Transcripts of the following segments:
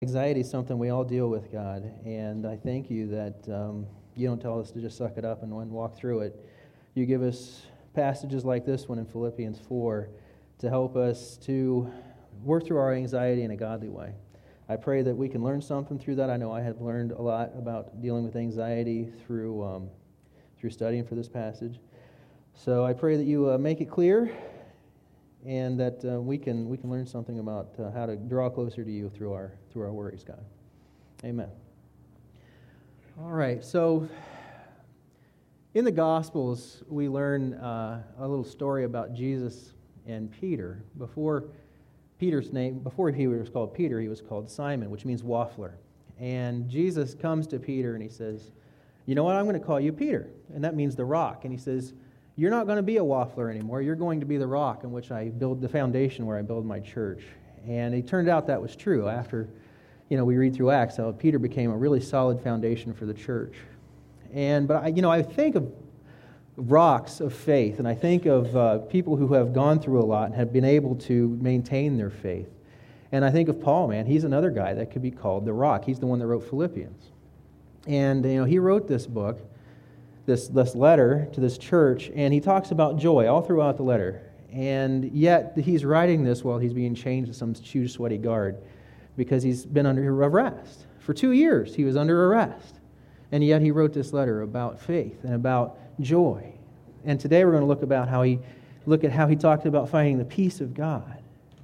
Anxiety is something we all deal with, God, and I thank you that you don't tell us to just suck it up and walk through it. You give us passages like this one in Philippians 4 to help us to work through our anxiety in a godly way. I pray that we can learn something through that. I know I have learned a lot about dealing with anxiety through studying for this passage. So I pray that you make it clear and that we can learn something about how to draw closer to you through our worries, God. Amen. All right, so in the Gospels, we learn a little story about Jesus and Peter. Before he was called Peter, he was called Simon, which means waffler. And Jesus comes to Peter and he says, "You know what? I'm going to call you Peter," and that means the rock. And he says, "You're not going to be a waffler anymore. You're going to be the rock in which I build the foundation where I build my church." And it turned out that was true. After, we read through Acts how Peter became a really solid foundation for the church. But I think of rocks of faith, and I think of people who have gone through a lot and have been able to maintain their faith. And I think of Paul, man. He's another guy that could be called the rock. He's the one that wrote Philippians. And, he wrote this book, this letter to this church, and he talks about joy all throughout the letter. And yet he's writing this while he's being chained to some huge sweaty guard because he's been under arrest. For 2 years he was under arrest. And yet he wrote this letter about faith and about joy. And today we're going to look at how he talked about finding the peace of God.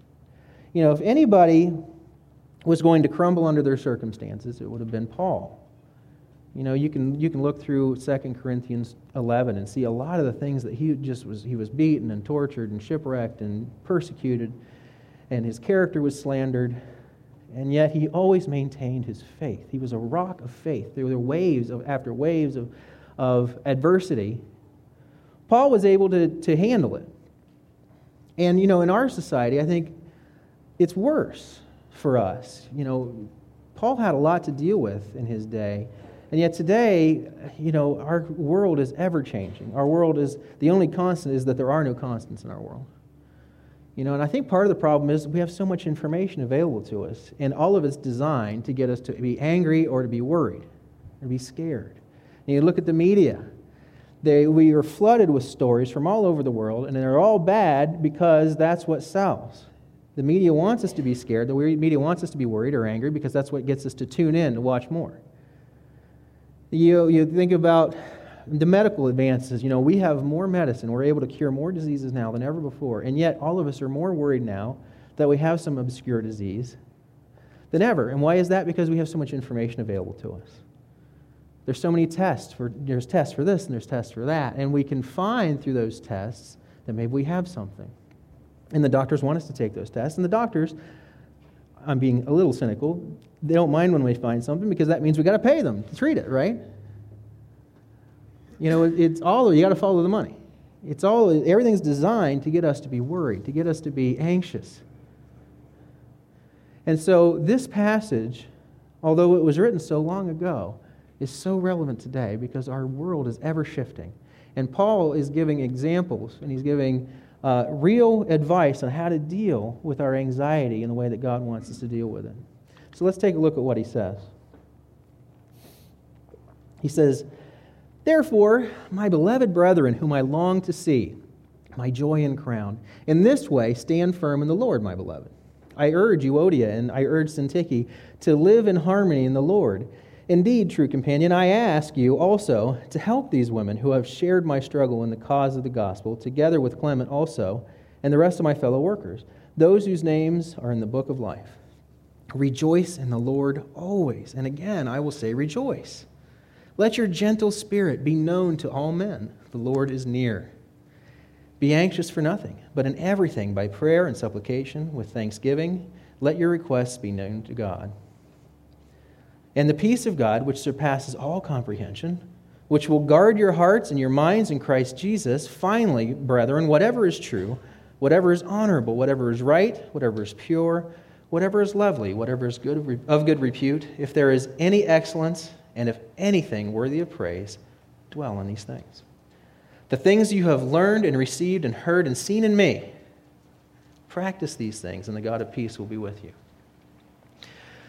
If anybody was going to crumble under their circumstances, it would have been Paul. You can look through 2 Corinthians 11 and see a lot of the things that he was beaten and tortured and shipwrecked and persecuted, and his character was slandered, and yet he always maintained his faith. He was a rock of faith. There were waves after waves of adversity. Paul was able to handle it. And, in our society, I think it's worse for us. Paul had a lot to deal with in his day. And yet today, our world is ever-changing. Our world is, the only constant is that there are no constants in our world. And I think part of the problem is we have so much information available to us, and all of it's designed to get us to be angry or to be worried or to be scared. And you look at the media. We are flooded with stories from all over the world, and they're all bad because that's what sells. The media wants us to be scared. The media wants us to be worried or angry because that's what gets us to tune in to watch more. You think about the medical advances. We have more medicine. We're able to cure more diseases now than ever before. And yet all of us are more worried now that we have some obscure disease than ever. And why is that? Because we have so much information available to us. There's so many tests. There's tests for this and there's tests for that. And we can find through those tests that maybe we have something. And the doctors want us to take those tests. And the doctors, I'm being a little cynical, they don't mind when we find something because that means we got to pay them to treat it, right? It's all, you got to follow the money. Everything's designed to get us to be worried, to get us to be anxious. And so this passage, although it was written so long ago, is so relevant today because our world is ever shifting. And Paul is giving examples, and he's giving real advice on how to deal with our anxiety in the way that God wants us to deal with it. So let's take a look at what he says. He says, "Therefore, my beloved brethren, whom I long to see, my joy and crown, in this way stand firm in the Lord, my beloved. I urge Euodia and I urge Syntyche to live in harmony in the Lord. Indeed, true companion, I ask you also to help these women who have shared my struggle in the cause of the gospel, together with Clement also, and the rest of my fellow workers, those whose names are in the book of life. Rejoice in the Lord always. And again, I will say rejoice. Let your gentle spirit be known to all men. The Lord is near. Be anxious for nothing, but in everything by prayer and supplication with thanksgiving, let your requests be known to God. And the peace of God, which surpasses all comprehension, which will guard your hearts and your minds in Christ Jesus. Finally, brethren, whatever is true, whatever is honorable, whatever is right, whatever is pure, whatever is lovely, whatever is of good repute, if there is any excellence, and if anything worthy of praise, dwell on these things. The things you have learned and received and heard and seen in me, practice these things, and the God of peace will be with you."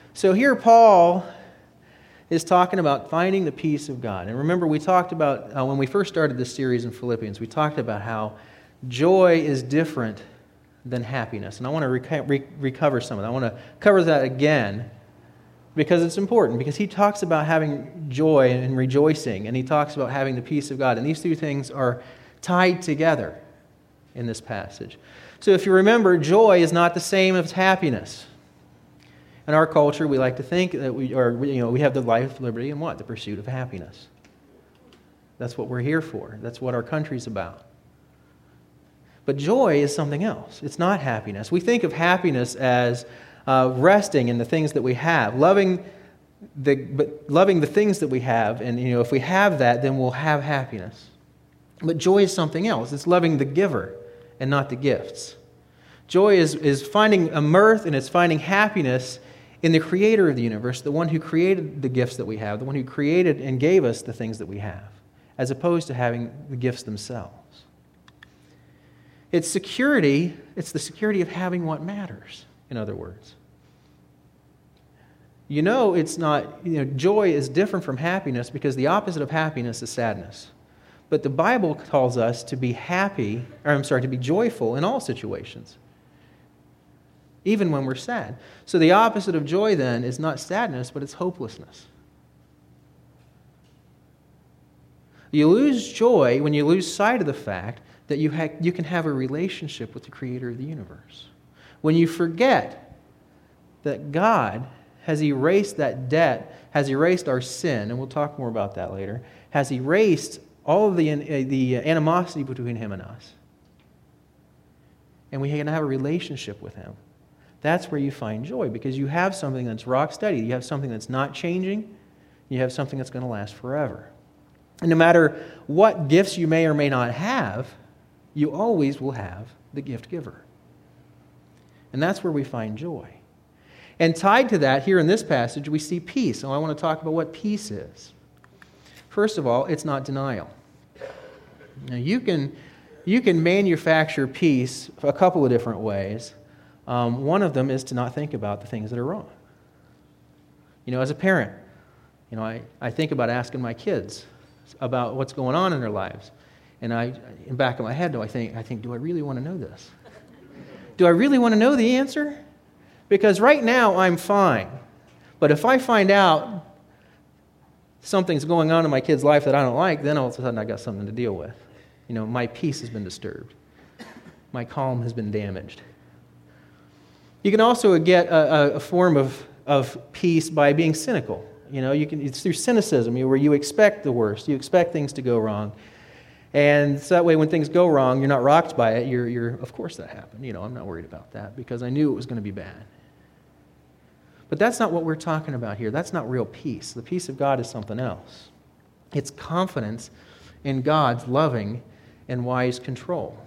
So here Paul is talking about finding the peace of God. And remember, we talked about, when we first started this series in Philippians, we talked about how joy is different than happiness. And I want to recover some of that. I want to cover that again because it's important. Because he talks about having joy and rejoicing, and he talks about having the peace of God. And these two things are tied together in this passage. So if you remember, joy is not the same as happiness. In our culture, we like to think that we have the life, liberty, and what? The pursuit of happiness. That's what we're here for. That's what our country's about. But joy is something else. It's not happiness. We think of happiness as resting in the things that we have, loving the things that we have, and if we have that, then we'll have happiness. But joy is something else. It's loving the giver and not the gifts. Joy is finding a mirth and it's finding happiness in the creator of the universe, the one who created the gifts that we have, the one who created and gave us the things that we have, as opposed to having the gifts themselves. It's security. It's the security of having what matters, in other words. It's not, joy is different from happiness because the opposite of happiness is sadness. But the Bible calls us to be to be joyful in all situations, even when we're sad. So the opposite of joy then is not sadness, but it's hopelessness. You lose joy when you lose sight of the fact that you can have a relationship with the creator of the universe. When you forget that God has erased that debt, has erased our sin, and we'll talk more about that later, has erased all of the animosity between him and us. And we can have a relationship with him. That's where you find joy, because you have something that's rock steady. You have something that's not changing. You have something that's going to last forever. And no matter what gifts you may or may not have, you always will have the gift giver. And that's where we find joy. And tied to that, here in this passage, we see peace. And I want to talk about what peace is. First of all, it's not denial. Now, you can manufacture peace a couple of different ways. One of them is to not think about the things that are wrong. As a parent, I think about asking my kids about what's going on in their lives. And in the back of my head, I think, do I really want to know this? Do I really want to know the answer? Because right now, I'm fine. But if I find out something's going on in my kid's life that I don't like, then all of a sudden I got something to deal with. My peace has been disturbed. My calm has been damaged. You can also get a form of peace by being cynical. It's through cynicism, where you expect the worst. You expect things to go wrong. And so that way when things go wrong, you're not rocked by it. You're of course that happened. I'm not worried about that because I knew it was going to be bad. But that's not what we're talking about here. That's not real peace. The peace of God is something else. It's confidence in God's loving and wise control.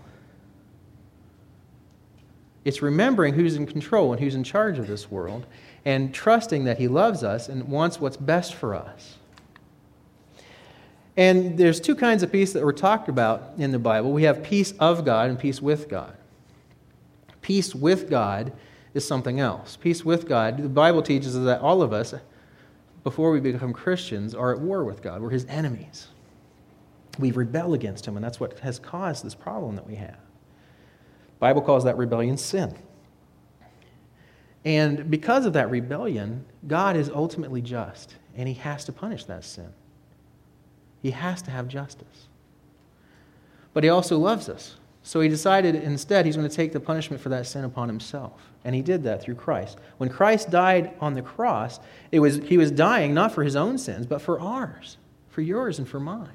It's remembering who's in control and who's in charge of this world and trusting that he loves us and wants what's best for us. And there's two kinds of peace that were talked about in the Bible. We have peace of God and peace with God. Peace with God is something else. Peace with God, the Bible teaches us that all of us, before we become Christians, are at war with God. We're his enemies. We rebel against him, and that's what has caused this problem that we have. The Bible calls that rebellion sin. And because of that rebellion, God is ultimately just, and he has to punish that sin. He has to have justice. But he also loves us. So he decided instead he's going to take the punishment for that sin upon himself. And he did that through Christ. When Christ died on the cross, he was dying not for his own sins, but for ours, for yours and for mine.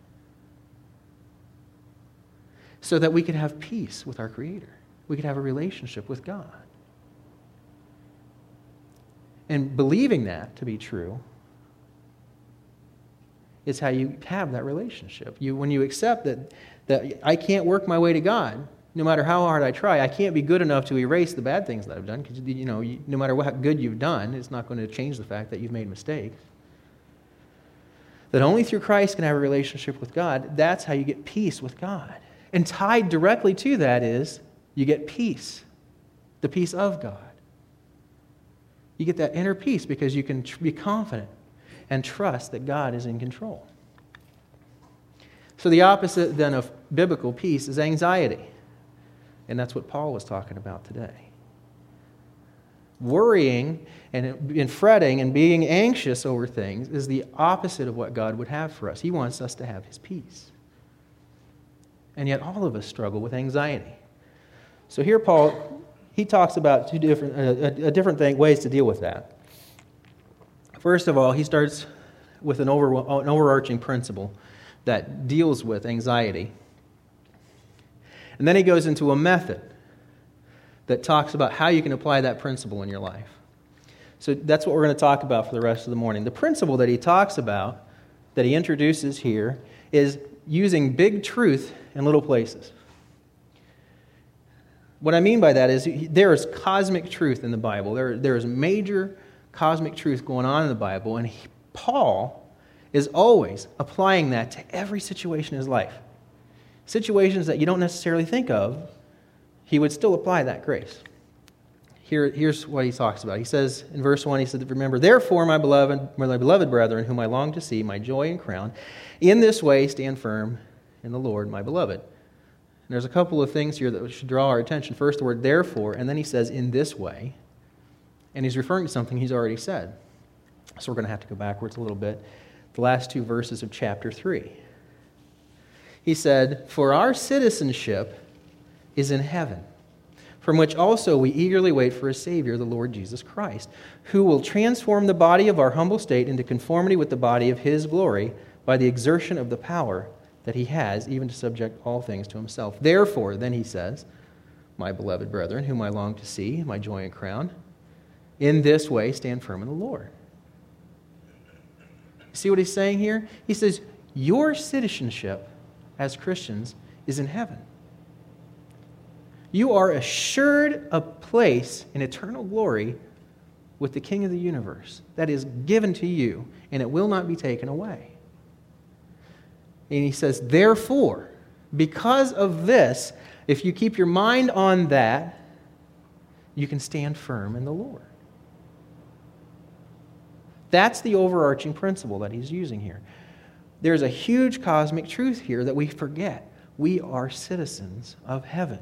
So that we could have peace with our Creator. We could have a relationship with God. And believing that to be true is how you have that relationship. When you accept that I can't work my way to God, no matter how hard I try, I can't be good enough to erase the bad things that I've done, because no matter what good you've done, it's not going to change the fact that you've made mistakes. That only through Christ can I have a relationship with God. That's how you get peace with God. And tied directly to that is you get peace, the peace of God. You get that inner peace because you can be confident and trust that God is in control. So the opposite then of biblical peace is anxiety. And that's what Paul was talking about today. Worrying and fretting and being anxious over things is the opposite of what God would have for us. He wants us to have his peace. And yet all of us struggle with anxiety. So here Paul, he talks about two different ways to deal with that. First of all, he starts with an overarching principle that deals with anxiety. And then he goes into a method that talks about how you can apply that principle in your life. So that's what we're going to talk about for the rest of the morning. The principle that he talks about, that he introduces here, is using big truth in little places. What I mean by that is there is cosmic truth in the Bible. There is major cosmic truth going on in the Bible, and Paul is always applying that to every situation in his life. Situations that you don't necessarily think of, he would still apply that grace. Here's what he talks about. He says in verse 1, he said, "Remember, therefore, my beloved brethren, whom I long to see, my joy and crown, in this way stand firm in the Lord, my beloved." And there's a couple of things here that should draw our attention. First, the word therefore, and then he says, "in this way." And he's referring to something he's already said. So we're going to have to go backwards a little bit. The last two verses of chapter 3. He said, "For our citizenship is in heaven, from which also we eagerly wait for a Savior, the Lord Jesus Christ, who will transform the body of our humble state into conformity with the body of his glory by the exertion of the power that he has, even to subject all things to himself. Therefore," then he says, "my beloved brethren, whom I long to see, my joy and crown, in this way stand firm in the Lord." See what he's saying here? He says, your citizenship as Christians is in heaven. You are assured a place in eternal glory with the King of the universe that is given to you, and it will not be taken away. And he says, therefore, because of this, if you keep your mind on that, you can stand firm in the Lord. That's the overarching principle that he's using here. There's a huge cosmic truth here that we forget. We are citizens of heaven.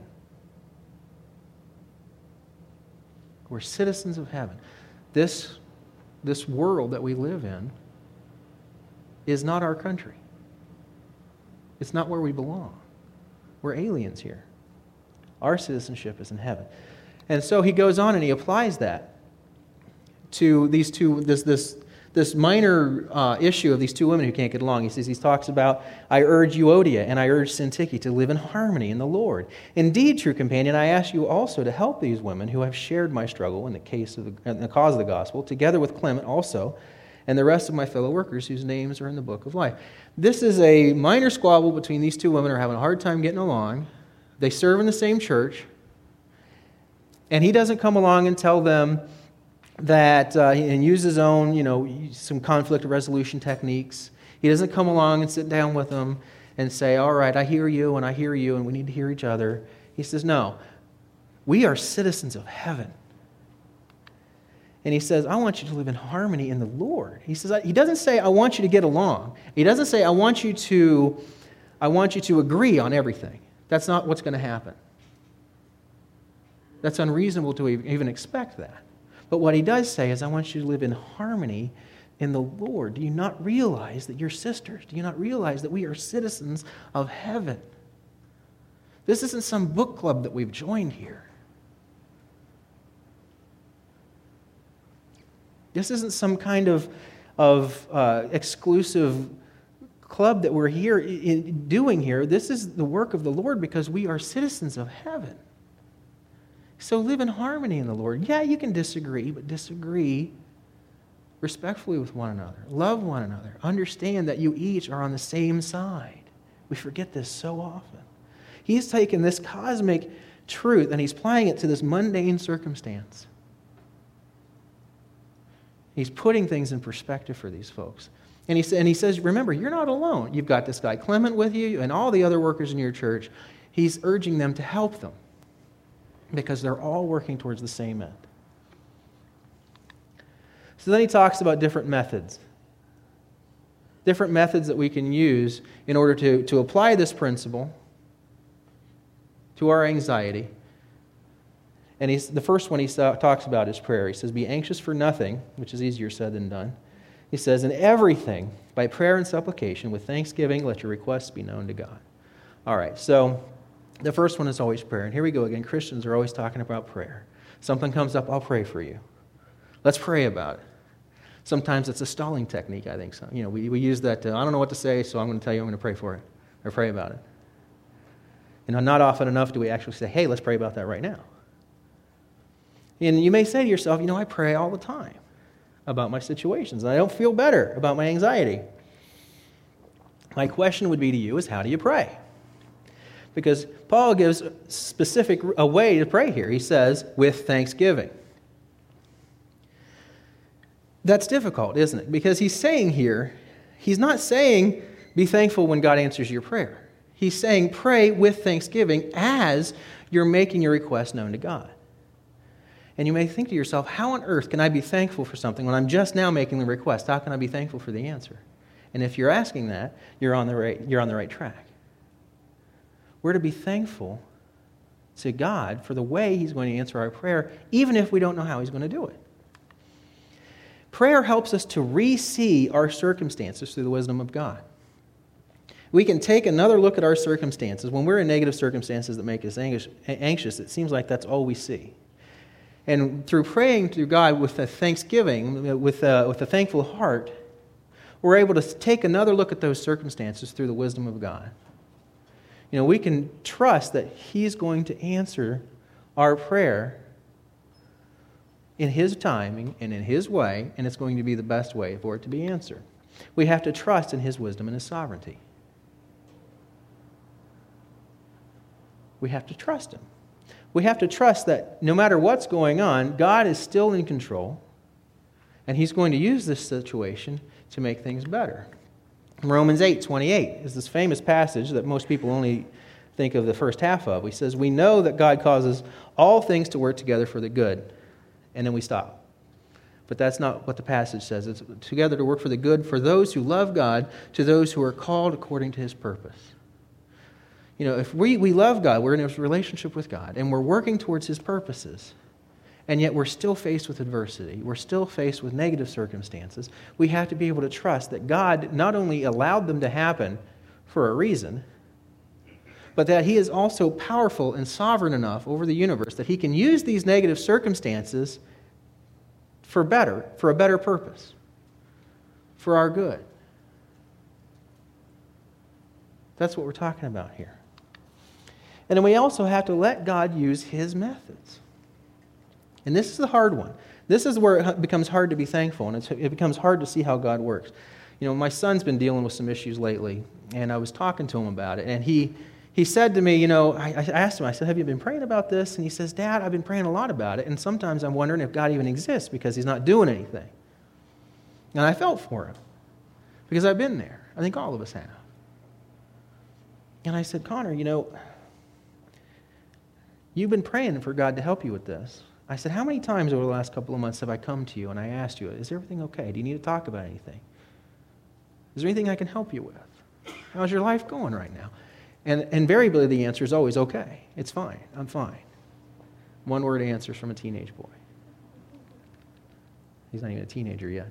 We're citizens of heaven. This world that we live in is not our country. It's not where we belong. We're aliens here. Our citizenship is in heaven. And so he goes on and he applies that to these two, this minor issue of these two women who can't get along. He talks about, "I urge Euodia and I urge Syntyche to live in harmony in the Lord. Indeed, true companion, I ask you also to help these women who have shared my struggle in the cause of the gospel, together with Clement also, and the rest of my fellow workers whose names are in the book of life." This is a minor squabble between these two women who are having a hard time getting along. They serve in the same church. And he doesn't come along and tell them that, and use his own, some conflict resolution techniques. He doesn't come along and sit down with them and say, all right, I hear you and we need to hear each other. He says, no, we are citizens of heaven. And he says, I want you to live in harmony in the Lord. He says, he doesn't say, I want you to get along. He doesn't say, I want you to agree on everything. That's not what's going to happen. That's unreasonable to even expect that. But what he does say is, I want you to live in harmony in the Lord. Do you not realize that you're sisters? Do you not realize that we are citizens of heaven? This isn't some book club that we've joined here. This isn't some kind of exclusive club that we're here doing here. This is the work of the Lord because we are citizens of heaven. So live in harmony in the Lord. Yeah, you can disagree, but disagree respectfully with one another. Love one another. Understand that you each are on the same side. We forget this so often. He's taken this cosmic truth and he's applying it to this mundane circumstance. He's putting things in perspective for these folks. And he says, remember, you're not alone. You've got this guy Clement with you and all the other workers in your church. He's urging them to help them because they're all working towards the same end. So then he talks about different methods that we can use in order to apply this principle to our anxiety. And the first one he talks about is prayer. He says, be anxious for nothing, which is easier said than done. He says, in everything, by prayer and supplication, with thanksgiving, let your requests be known to God. All right, so the first one is always prayer. And here we go again. Christians are always talking about prayer. Something comes up, I'll pray for you. Let's pray about it. Sometimes it's a stalling technique, I think. So, we use that, I don't know what to say, so I'm going to tell you I'm going to pray for it, or pray about it. Not often enough do we actually say, hey, let's pray about that right now. And you may say to yourself, I pray all the time about my situations, and I don't feel better about my anxiety. My question would be to you is, how do you pray? Because Paul gives a way to pray here. He says, with thanksgiving. That's difficult, isn't it? Because he's saying here, he's not saying be thankful when God answers your prayer. He's saying pray with thanksgiving as you're making your request known to God. And you may think to yourself, how on earth can I be thankful for something when I'm just now making the request? How can I be thankful for the answer? And if you're asking that, you're on the right track. We're to be thankful to God for the way He's going to answer our prayer, even if we don't know how He's going to do it. Prayer helps us to re-see our circumstances through the wisdom of God. We can take another look at our circumstances. When we're in negative circumstances that make us anxious, it seems like that's all we see. And through praying to God with a thanksgiving, with a thankful heart, we're able to take another look at those circumstances through the wisdom of God. We can trust that He's going to answer our prayer in His timing and in His way, and it's going to be the best way for it to be answered. We have to trust in His wisdom and His sovereignty. We have to trust Him. We have to trust that no matter what's going on, God is still in control, and He's going to use this situation to make things better. Romans 8:28 is this famous passage that most people only think of the first half of. He says, we know that God causes all things to work together for the good. And then we stop. But that's not what the passage says. It's together to work for the good for those who love God, to those who are called according to His purpose. If we love God, we're in a relationship with God, and we're working towards His purposes, and yet we're still faced with adversity, we're still faced with negative circumstances, we have to be able to trust that God not only allowed them to happen for a reason, but that He is also powerful and sovereign enough over the universe that He can use these negative circumstances for a better purpose, for our good. That's what we're talking about here. And then we also have to let God use His methods. And this is the hard one. This is where it becomes hard to be thankful, and it becomes hard to see how God works. My son's been dealing with some issues lately, and I was talking to him about it, and he said to me, I asked him, I said, have you been praying about this? And he says, Dad, I've been praying a lot about it, and sometimes I'm wondering if God even exists because He's not doing anything. And I felt for him because I've been there. I think all of us have. And I said, Connor, you've been praying for God to help you with this. I said, how many times over the last couple of months have I come to you and I asked you, is everything okay? Do you need to talk about anything? Is there anything I can help you with? How's your life going right now? And invariably the answer is always, okay, it's fine, I'm fine. One word answers from a teenage boy. He's not even a teenager yet.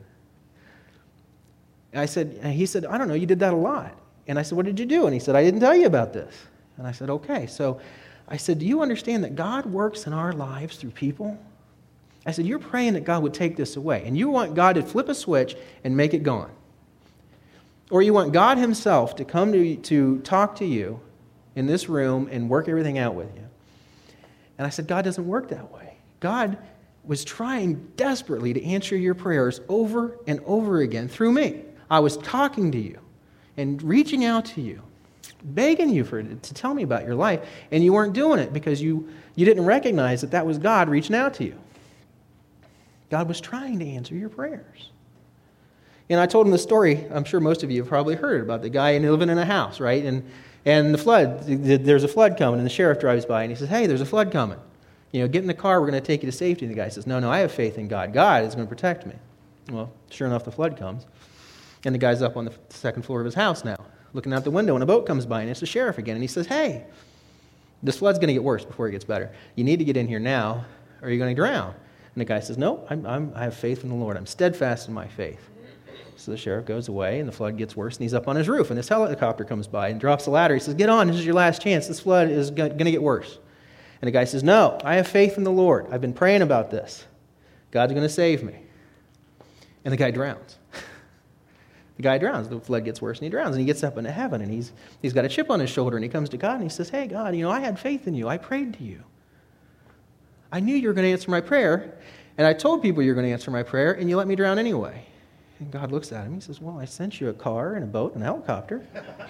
And he said, I don't know, you did that a lot. And I said, what did you do? And he said, I didn't tell you about this. And I said, okay. So I said, do you understand that God works in our lives through people? I said, you're praying that God would take this away, and you want God to flip a switch and make it gone. Or you want God Himself to come to talk to you in this room and work everything out with you. And I said, God doesn't work that way. God was trying desperately to answer your prayers over and over again through me. I was talking to you and reaching out to you, begging you to tell me about your life, and you weren't doing it because you didn't recognize that was God reaching out to you. God was trying to answer your prayers. And I told him the story, I'm sure most of you have probably heard about the guy living in a house, right? And the flood, there's a flood coming, and the sheriff drives by, and he says, hey, there's a flood coming. Get in the car, we're going to take you to safety. And the guy says, no, I have faith in God. God is going to protect me. Well, sure enough, the flood comes. And the guy's up on the second floor of his house now, looking out the window, and a boat comes by, and it's the sheriff again. And he says, hey, this flood's going to get worse before it gets better. You need to get in here now, or you're going to drown. And the guy says, no, I have faith in the Lord. I'm steadfast in my faith. So the sheriff goes away, and the flood gets worse, and he's up on his roof, and this helicopter comes by and drops the ladder. He says, get on, this is your last chance. This flood is going to get worse. And the guy says, no, I have faith in the Lord. I've been praying about this. God's going to save me. And the guy drowns. The guy drowns. The flood gets worse, and he drowns. And he gets up into heaven, and he's got a chip on his shoulder, and he comes to God, and he says, hey, God, I had faith in you. I prayed to you. I knew you were going to answer my prayer, and I told people you were going to answer my prayer, and you let me drown anyway. And God looks at him. He says, well, I sent you a car and a boat and a helicopter.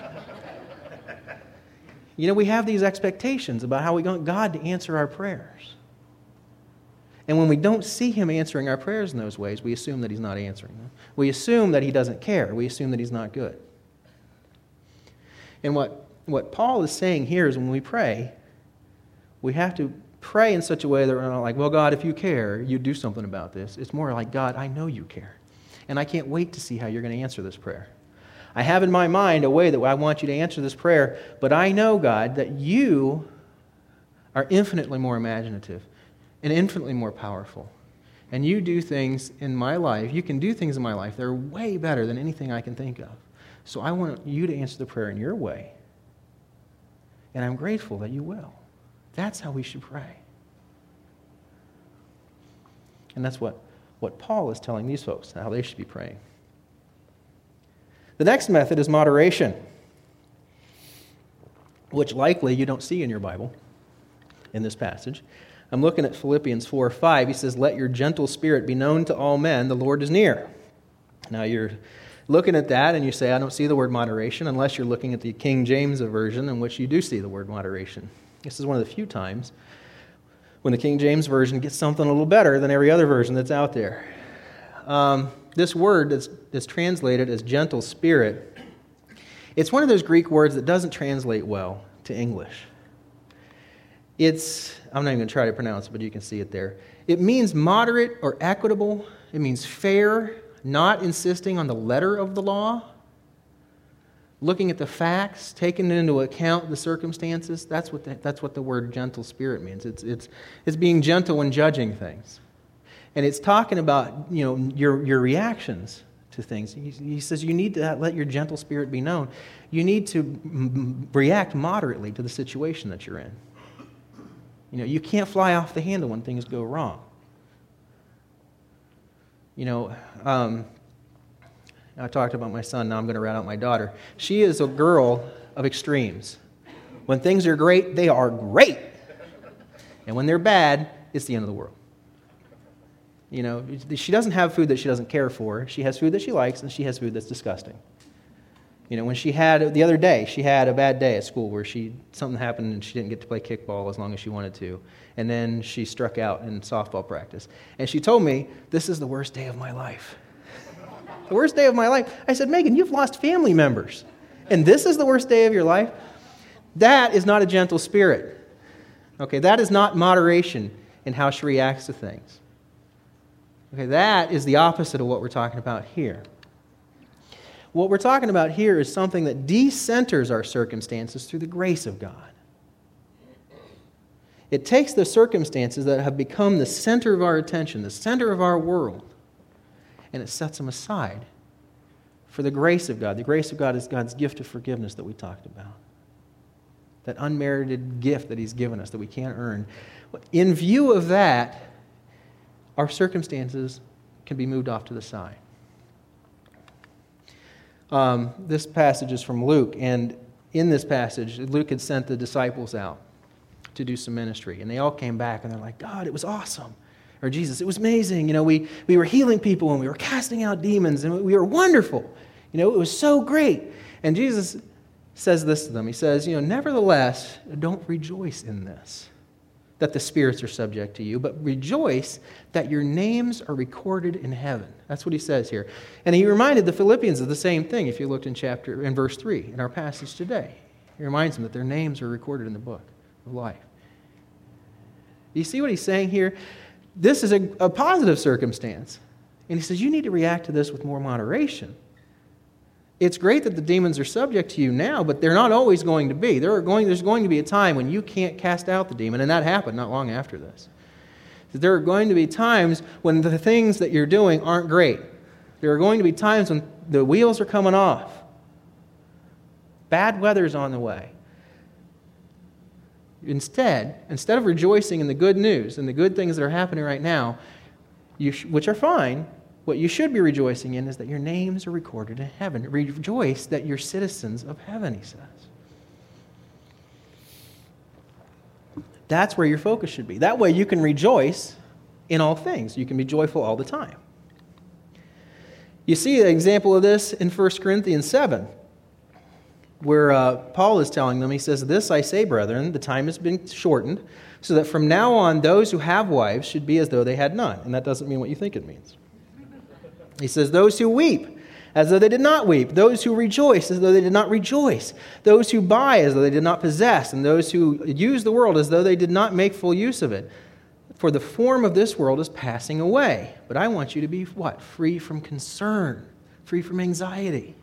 We have these expectations about how we want God to answer our prayers. And when we don't see him answering our prayers in those ways, we assume that he's not answering them. We assume that he doesn't care. We assume that he's not good. And what Paul is saying here is when we pray, we have to pray in such a way that we're not like, well, God, if you care, you do something about this. It's more like, God, I know you care. And I can't wait to see how you're going to answer this prayer. I have in my mind a way that I want you to answer this prayer, but I know, God, that you are infinitely more imaginative and infinitely more powerful. And you do things in my life, you can do things in my life that are way better than anything I can think of. So I want you to answer the prayer in your way. And I'm grateful that you will. That's how we should pray. And that's what Paul is telling these folks, how they should be praying. The next method is moderation, which likely you don't see in your Bible in this passage. I'm looking at Philippians 4:5. He says, let your gentle spirit be known to all men, the Lord is near. Now you're looking at that and you say, I don't see the word moderation, unless you're looking at the King James Version in which you do see the word moderation. This is one of the few times when the King James Version gets something a little better than every other version that's out there. This word is translated as gentle spirit. It's one of those Greek words that doesn't translate well to English. I'm not even going to try to pronounce it, but you can see it there. It means moderate or equitable. It means fair, not insisting on the letter of the law. Looking at the facts, taking into account the circumstances. That's what the word gentle spirit means. It's being gentle when judging things. And it's talking about, your reactions to things. He says you need to let your gentle spirit be known. You need to react moderately to the situation that you're in. You can't fly off the handle when things go wrong. I talked about my son, now I'm going to rat out my daughter. She is a girl of extremes. When things are great, they are great. And when they're bad, it's the end of the world. She doesn't have food that she doesn't care for. She has food that she likes, and she has food that's disgusting. When the other day, she had a bad day at school where something happened and she didn't get to play kickball as long as she wanted to. And then she struck out in softball practice. And she told me, this is the worst day of my life. The worst day of my life. I said, Megan, you've lost family members. And this is the worst day of your life? That is not a gentle spirit. Okay, that is not moderation in how she reacts to things. Okay, that is the opposite of what we're talking about here. What we're talking about here is something that decenters our circumstances through the grace of God. It takes the circumstances that have become the center of our attention, the center of our world, and it sets them aside for the grace of God. The grace of God is God's gift of forgiveness that we talked about. That unmerited gift that He's given us that we can't earn. In view of that, our circumstances can be moved off to the side. This passage is from Luke, and in this passage, Luke had sent the disciples out to do some ministry, and they all came back, and they're like, God, it was awesome. Or Jesus, it was amazing. We were healing people, and we were casting out demons, and we were wonderful. It was so great. And Jesus says this to them. He says, nevertheless, don't rejoice in this, that the spirits are subject to you, but rejoice that your names are recorded in heaven. That's what he says here. And he reminded the Philippians of the same thing if you looked in verse 3 in our passage today. He reminds them that their names are recorded in the book of life. Do you see what he's saying here? This is a positive circumstance. And he says, you need to react to this with more moderation. It's great that the demons are subject to you now, but they're not always going to be. There's going to be a time when you can't cast out the demon, and that happened not long after this. There are going to be times when the things that you're doing aren't great. There are going to be times when the wheels are coming off. Bad weather's on the way. Instead of rejoicing in the good news and the good things that are happening right now, which are fine, what you should be rejoicing in is that your names are recorded in heaven. Rejoice that you're citizens of heaven, he says. That's where your focus should be. That way you can rejoice in all things. You can be joyful all the time. You see an example of this in 1 Corinthians 7, where Paul is telling them, he says, "This I say, brethren, the time has been shortened, so that from now on those who have wives should be as though they had none." And that doesn't mean what you think it means. He says, "Those who weep, as though they did not weep. Those who rejoice, as though they did not rejoice. Those who buy, as though they did not possess. And those who use the world, as though they did not make full use of it. For the form of this world is passing away. But I want you to be what? Free from concern, free from anxiety."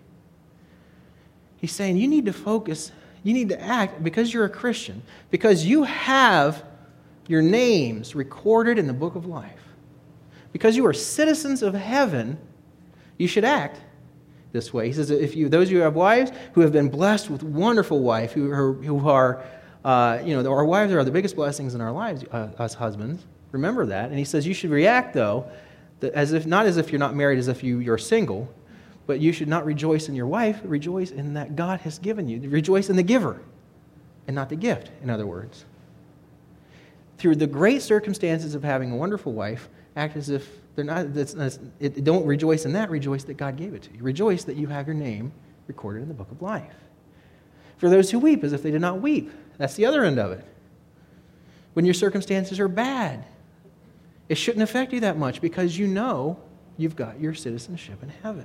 He's saying you need to focus, you need to act because you're a Christian, because you have your names recorded in the book of life. Because you are citizens of heaven, you should act this way. He says, those who have wives who have been blessed with wonderful wife, who are, our wives are the biggest blessings in our lives, us husbands. Remember that. And he says you should react, though, not as if you're not married, as if you're single, but you should not rejoice in your wife. Rejoice in that God has given you. Rejoice in the giver and not the gift, in other words. Through the great circumstances of having a wonderful wife, act as if they're not. Don't rejoice in that. Rejoice that God gave it to you. Rejoice that you have your name recorded in the book of life. For those who weep, as if they did not weep. That's the other end of it. When your circumstances are bad, it shouldn't affect you that much because you know you've got your citizenship in heaven.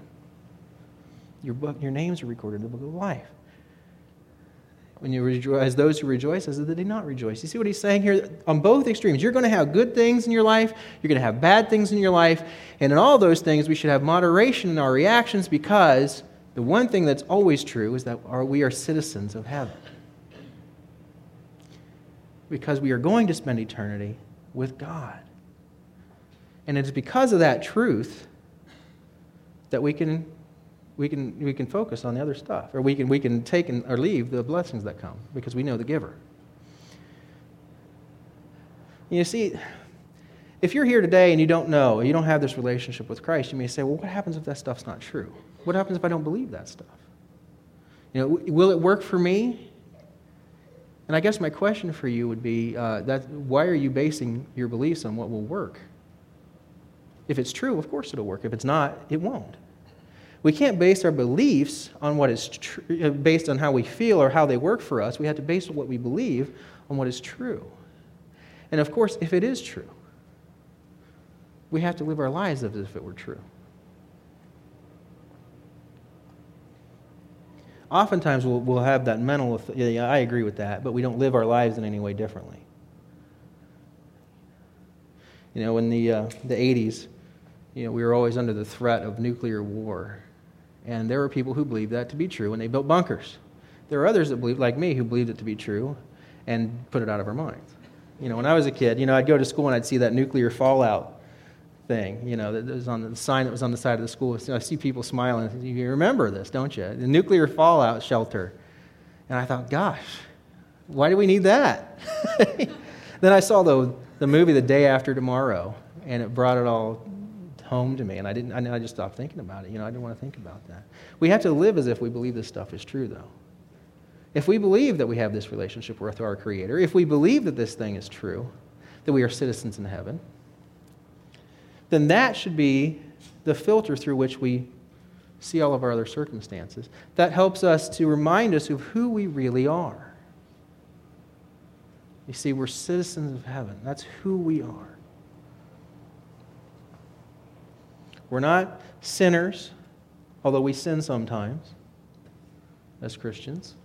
Your names are recorded in the book of life. When you rejoice, those who rejoice, as if they did not rejoice. You see what he's saying here? On both extremes, you're going to have good things in your life, you're going to have bad things in your life, and in all those things, we should have moderation in our reactions because the one thing that's always true is that we are citizens of heaven. Because we are going to spend eternity with God. And it's because of that truth that we can focus on the other stuff, or we can take or leave the blessings that come because we know the giver. You see, if you're here today and you don't know, you don't have this relationship with Christ, you may say, well, what happens if that stuff's not true? What happens if I don't believe that stuff? Will it work for me? And I guess my question for you would be, why are you basing your beliefs on what will work? If it's true, of course it'll work. If it's not, it won't. We can't base our beliefs on what is based on how we feel or how they work for us. We have to base what we believe on what is true. And of course, if it is true, we have to live our lives as if it were true. Oftentimes we'll have that mental, yeah, I agree with that, but we don't live our lives in any way differently. In the 80s, we were always under the threat of nuclear war. And there were people who believed that to be true, and they built bunkers. There are others that believed, like me, who believed it to be true and put it out of our minds. When I was a kid, I'd go to school and I'd see that nuclear fallout thing, that was on the sign that was on the side of the school. So I see people smiling. You remember this, don't you? The nuclear fallout shelter. And I thought, gosh, why do we need that? Then I saw the movie The Day After Tomorrow, and it brought it all home to me, and I just stopped thinking about it. I didn't want to think about that. We have to live as if we believe this stuff is true, though. If we believe that we have this relationship with our Creator, if we believe that this thing is true, that we are citizens in heaven, then that should be the filter through which we see all of our other circumstances. That helps us to remind us of who we really are. You see, we're citizens of heaven. That's who we are. We're not sinners, although we sin sometimes as Christians.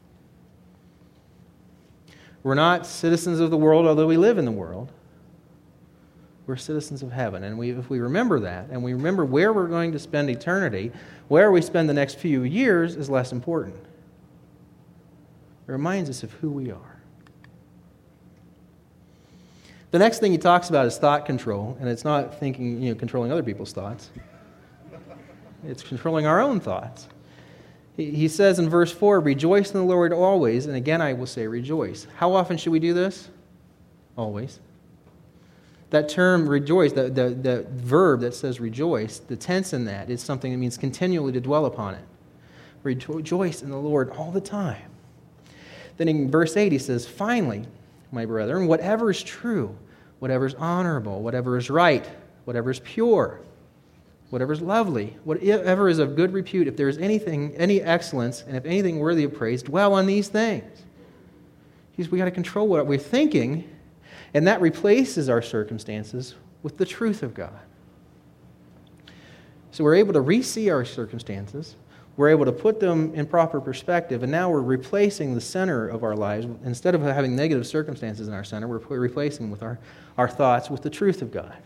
We're not citizens of the world, although we live in the world. We're citizens of heaven. And if we remember that, and we remember where we're going to spend eternity, where we spend the next few years is less important. It reminds us of who we are. The next thing he talks about is thought control, and it's not thinking, controlling other people's thoughts. It's controlling our own thoughts. He says in verse 4, rejoice in the Lord always, and again I will say rejoice. How often should we do this? Always. That term rejoice, the verb that says rejoice, the tense in that is something that means continually to dwell upon it. Rejoice in the Lord all the time. Then in verse 8 he says, finally, my brethren, whatever is true, whatever is honorable, whatever is right, whatever is pure, whatever is lovely, whatever is of good repute, if there is any excellence, and if anything worthy of praise, dwell on these things. We got to control what we're thinking, and that replaces our circumstances with the truth of God. So we're able to re-see our circumstances. We're able to put them in proper perspective, and now we're replacing the center of our lives. Instead of having negative circumstances in our center, we're replacing with our thoughts with the truth of God.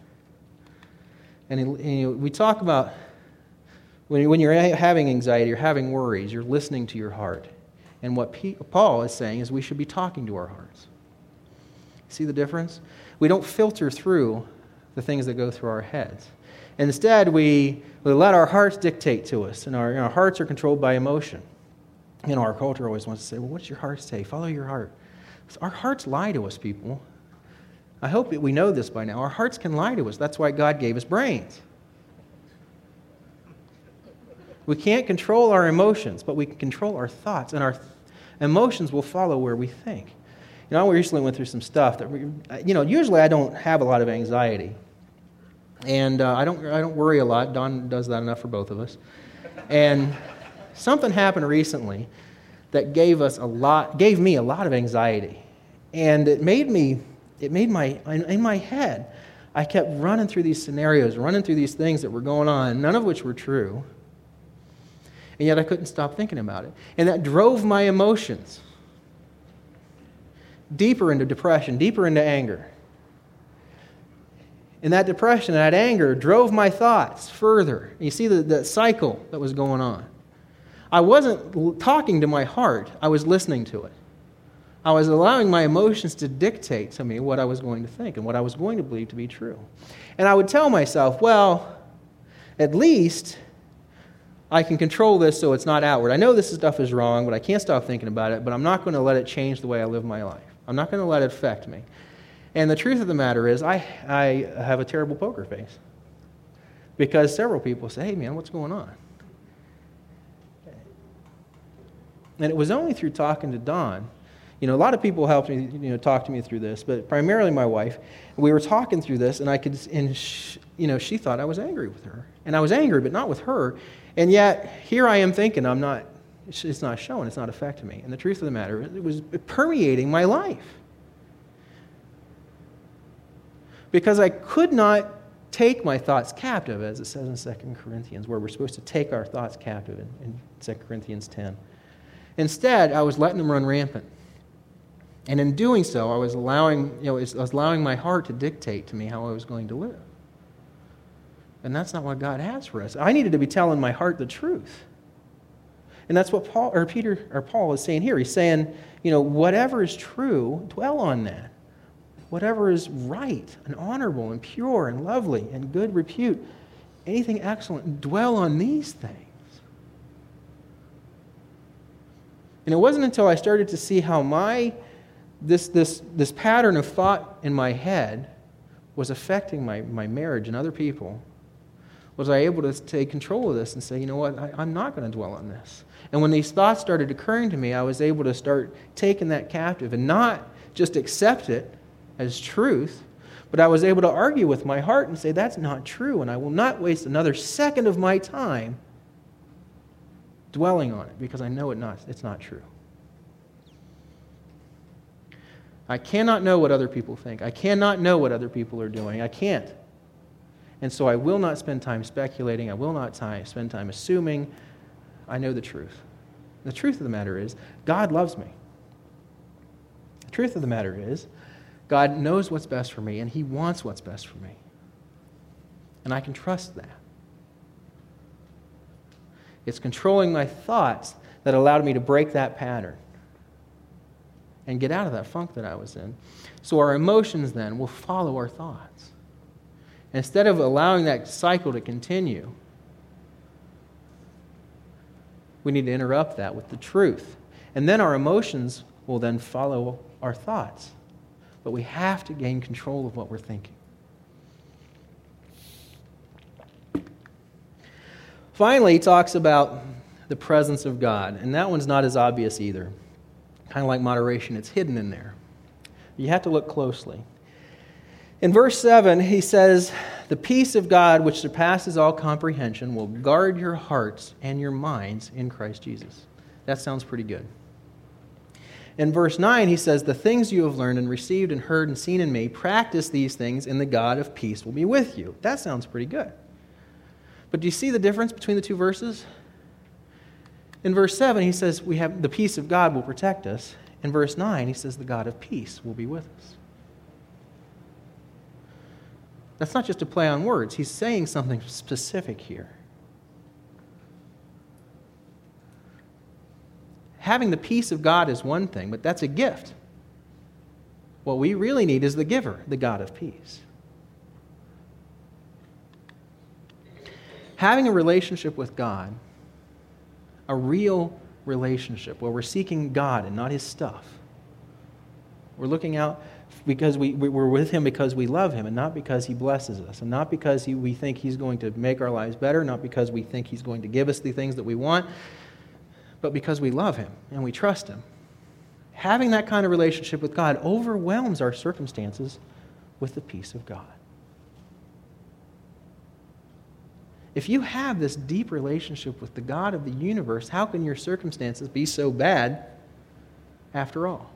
And we talk about when you're having anxiety, you're having worries, you're listening to your heart. And what Paul is saying is we should be talking to our hearts. See the difference? We don't filter through the things that go through our heads. Instead, we let our hearts dictate to us, and our hearts are controlled by emotion. Our culture always wants to say, well, what's your heart say? Follow your heart. So our hearts lie to us, people. I hope that we know this by now. Our hearts can lie to us. That's why God gave us brains. We can't control our emotions, but we can control our thoughts, and our emotions will follow where we think. I recently went through some stuff that, usually I don't have a lot of anxiety. And I don't worry a lot. Don does that enough for both of us. And something happened recently that gave me a lot of anxiety. And it made in my head, I kept running through these scenarios, running through these things that were going on, none of which were true. And yet I couldn't stop thinking about it. And that drove my emotions deeper into depression, deeper into anger. And that depression, that anger, drove my thoughts further. You see the cycle that was going on. I wasn't talking to my heart. I was listening to it. I was allowing my emotions to dictate to me what I was going to think and what I was going to believe to be true. And I would tell myself, well, at least I can control this so it's not outward. I know this stuff is wrong, but I can't stop thinking about it, but I'm not going to let it change the way I live my life. I'm not going to let it affect me. And the truth of the matter is, I have a terrible poker face. Because several people say, hey man, what's going on? And it was only through talking to Dawn. A lot of people helped me, talk to me through this, but primarily my wife. We were talking through this, and she thought I was angry with her. And I was angry, but not with her. And yet, here I am thinking it's not showing, it's not affecting me. And the truth of the matter is, it was permeating my life. Because I could not take my thoughts captive, as it says in 2 Corinthians, where we're supposed to take our thoughts captive in 2 Corinthians 10. Instead, I was letting them run rampant. And in doing so, I was allowing my heart to dictate to me how I was going to live. And that's not what God has for us. I needed to be telling my heart the truth. And that's what Paul is saying here. He's saying, whatever is true, dwell on that. Whatever is right and honorable and pure and lovely and good repute, anything excellent, dwell on these things. And it wasn't until I started to see how this pattern of thought in my head was affecting my marriage and other people, was I able to take control of this and say, you know what, I'm not going to dwell on this. And when these thoughts started occurring to me, I was able to start taking that captive and not just accept it as truth, but I was able to argue with my heart and say, that's not true, and I will not waste another second of my time dwelling on it, because I know it's not true. I cannot know what other people think. I cannot know what other people are doing. I can't. And so I will not spend time speculating. I will not spend time assuming. I know the truth. The truth of the matter is, God loves me. The truth of the matter is, God knows what's best for me, and He wants what's best for me. And I can trust that. It's controlling my thoughts that allowed me to break that pattern and get out of that funk that I was in. So our emotions then will follow our thoughts. Instead of allowing that cycle to continue, we need to interrupt that with the truth. And then our emotions will then follow our thoughts. But we have to gain control of what we're thinking. Finally, he talks about the presence of God. And that one's not as obvious either. Kind of like moderation, it's hidden in there. You have to look closely. In verse 7, he says, "The peace of God, which surpasses all comprehension, will guard your hearts and your minds in Christ Jesus." That sounds pretty good. In verse 9, he says, "The things you have learned and received and heard and seen in me, practice these things, and the God of peace will be with you." That sounds pretty good. But do you see the difference between the two verses? In verse 7, he says, "We have the peace of God will protect us." In verse 9, he says, "The God of peace will be with us." That's not just a play on words. He's saying something specific here. Having the peace of God is one thing, but that's a gift. What we really need is the giver, the God of peace. Having a relationship with God, a real relationship where we're seeking God and not His stuff. We're looking out because we're with Him because we love Him and not because He blesses us and not because we think He's going to make our lives better, not because we think He's going to give us the things that we want, but because we love Him and we trust Him. Having that kind of relationship with God overwhelms our circumstances with the peace of God. If you have this deep relationship with the God of the universe, how can your circumstances be so bad after all?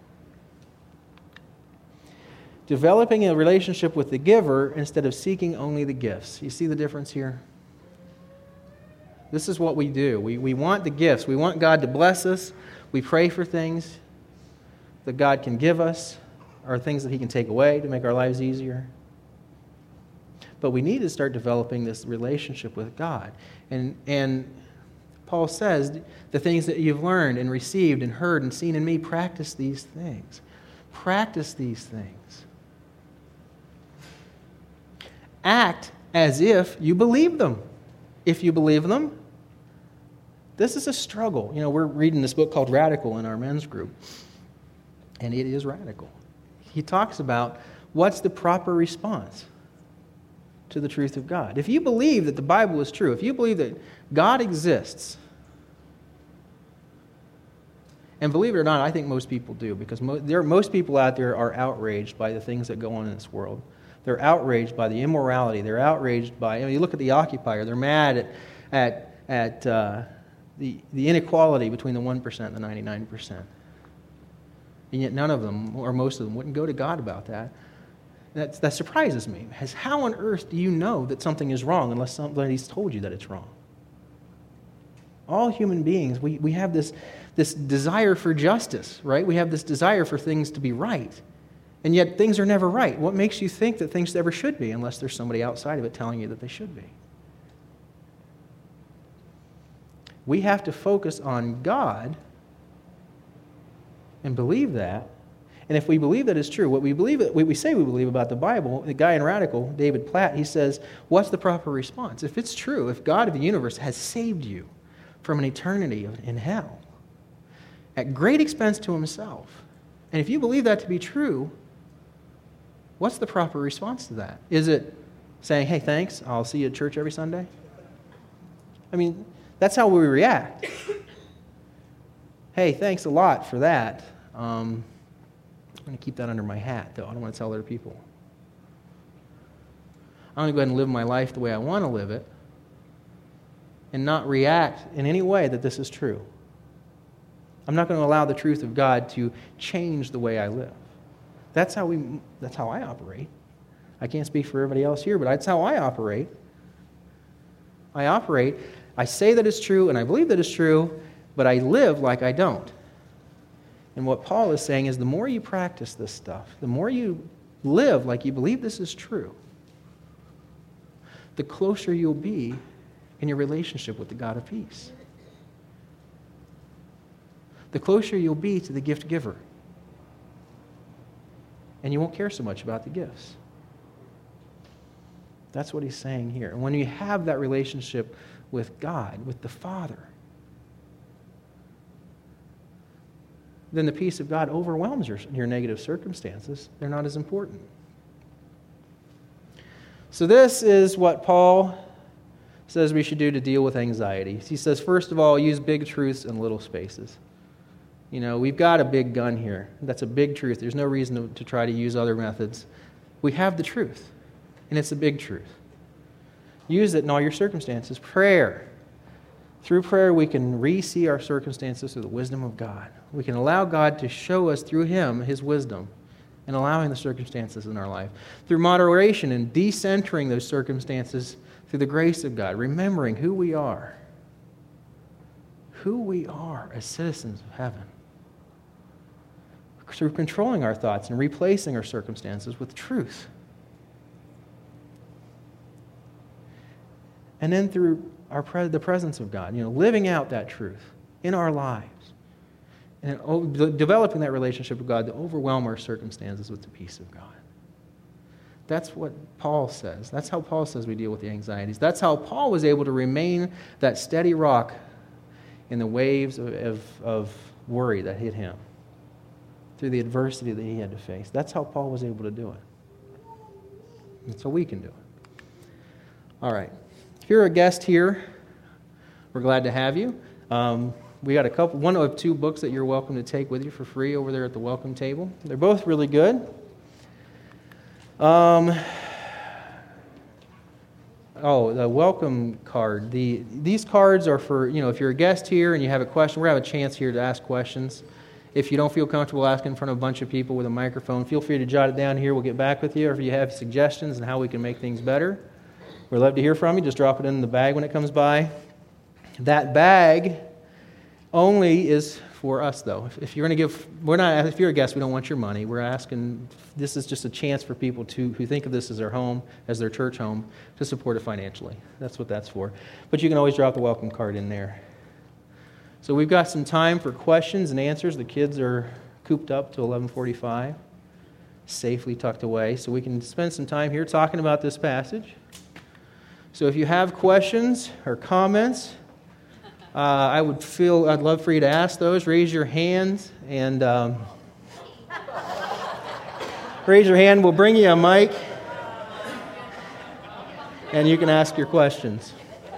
Developing a relationship with the giver instead of seeking only the gifts. You see the difference here? This is what we do. We want the gifts. We want God to bless us. We pray for things that God can give us or things that He can take away to make our lives easier. But we need to start developing this relationship with God. And Paul says, the things that you've learned and received and heard and seen in me, practice these things. Practice these things. Act as if you believe them. If you believe them, this is a struggle. You know, we're reading this book called Radical in our men's group, and it is radical. He talks about what's the proper response to the truth of God. If you believe that the Bible is true, if you believe that God exists, and believe it or not, I think most people do, because most people out there are outraged by the things that go on in this world. They're outraged by the immorality. They're outraged by, you look at the occupier, they're mad at the inequality between the 1% and the 99%. And yet none of them, or most of them, wouldn't go to God about that. That surprises me. How on earth do you know that something is wrong unless somebody's told you that it's wrong? All human beings, we have this desire for justice, right? We have this desire for things to be right. And yet things are never right. What makes you think that things ever should be unless there's somebody outside of it telling you that they should be? We have to focus on God and believe that. And if we believe that is true, what we say we believe about the Bible, the guy in Radical, David Platt, he says, what's the proper response? If it's true, if God of the universe has saved you from an eternity in hell at great expense to Himself, and if you believe that to be true, what's the proper response to that? Is it saying, hey, thanks, I'll see you at church every Sunday? I mean, that's how we react. Hey, thanks a lot for that. I'm going to keep that under my hat, though. I don't want to tell other people. I'm going to go ahead and live my life the way I want to live it and not react in any way that this is true. I'm not going to allow the truth of God to change the way I live. That's how I operate. I can't speak for everybody else here, but that's how I operate. I say that it's true, and I believe that it's true, but I live like I don't. And what Paul is saying is the more you practice this stuff, the more you live like you believe this is true, the closer you'll be in your relationship with the God of peace. The closer you'll be to the gift giver. And you won't care so much about the gifts. That's what he's saying here. And when you have that relationship with God, with the Father, then the peace of God overwhelms your negative circumstances. They're not as important. So this is what Paul says we should do to deal with anxiety. He says, first of all, use big truths in little spaces. You know, we've got a big gun here. That's a big truth. There's no reason to try to use other methods. We have the truth, and it's a big truth. Use it in all your circumstances. Prayer. Through prayer, we can re-see our circumstances through the wisdom of God. We can allow God to show us through Him His wisdom in allowing the circumstances in our life. Through moderation and decentering those circumstances through the grace of God, remembering who we are as citizens of heaven. Through controlling our thoughts and replacing our circumstances with truth. And then through the presence of God, living out that truth in our lives. And developing that relationship with God to overwhelm our circumstances with the peace of God. That's what Paul says. That's how Paul says we deal with the anxieties. That's how Paul was able to remain that steady rock in the waves of worry that hit him. Through the adversity that he had to face. That's how Paul was able to do it. And so we can do it. All right. If you're a guest here, we're glad to have you. We got one of two books that you're welcome to take with you for free over there at the welcome table. They're both really good. The welcome card. These cards are for, if you're a guest here and you have a question, we're going to have a chance here to ask questions. If you don't feel comfortable asking in front of a bunch of people with a microphone, feel free to jot it down here. We'll get back with you. Or if you have suggestions on how we can make things better, we'd love to hear from you. Just drop it in the bag when it comes by. That bag only is for us, though. If you're going to give, if you're a guest, we don't want your money. We're asking, this is just a chance for people who think of this as their home, as their church home, to support it financially. That's what that's for. But you can always drop the welcome card in there. So we've got some time for questions and answers. The kids are cooped up to 11:45, safely tucked away. So we can spend some time here talking about this passage. So if you have questions or comments, I'd love for you to ask those. Raise your hands and raise your hand. We'll bring you a mic, and you can ask your questions.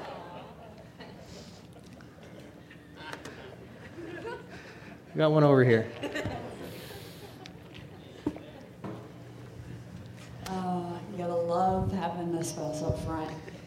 Got one over here. You gotta love having a spouse up front.